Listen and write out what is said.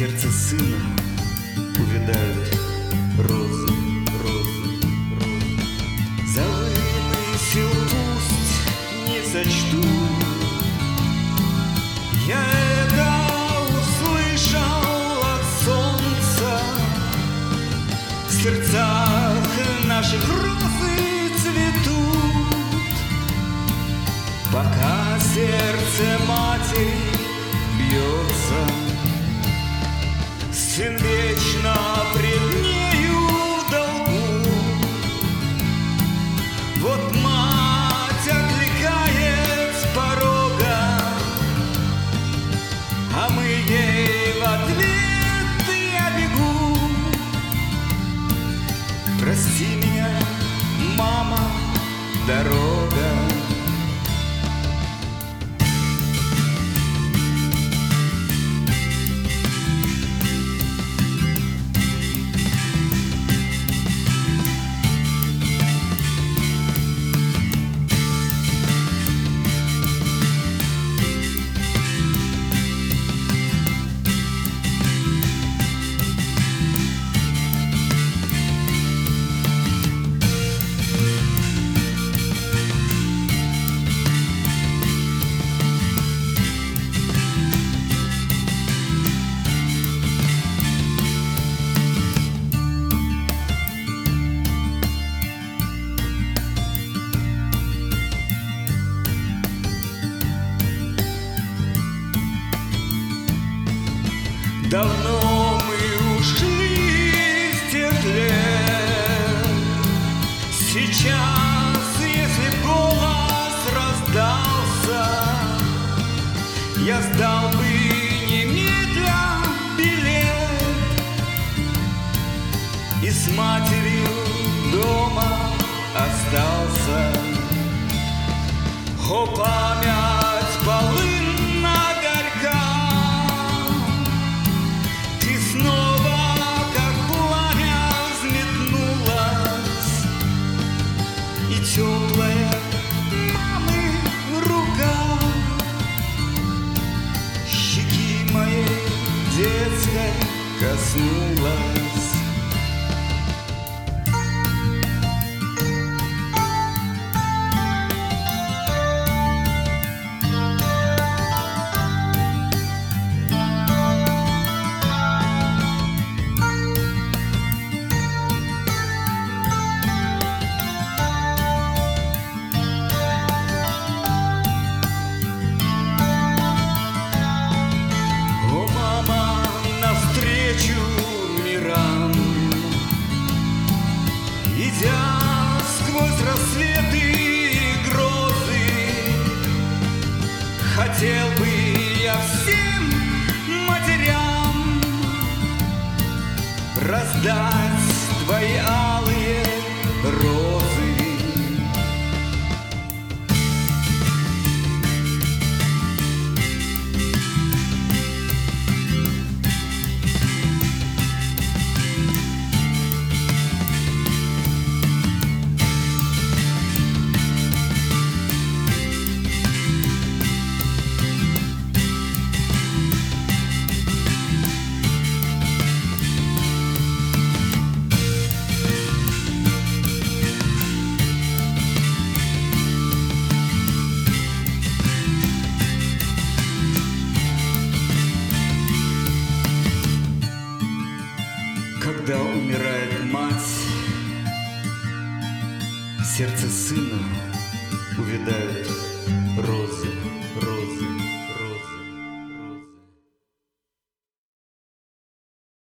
сердце сына увядают розы, розы, розы. За вымысел пусть не сочтут. Я это услышал от солнца. В сердцах наших розы цветут, пока сердце матери бьется. Сын вечно пред нею в долгу. Вот мать окликает с порога, а мы ей в ответ: я бегу. Прости меня, мама, дорога. Давно мы ушли с тех лет. Сейчас, если б голос раздался, я сдал бы немедля билет и с матерью дома остался. О, память полынна горька, снова, как пламя, взметнулась, и теплая мамы рука щеки моей детской коснулась. Идя сквозь рассветы и грозы, хотел бы я всем матерям раздать твои алые розы. Когда умирает мать, сердце сына увядают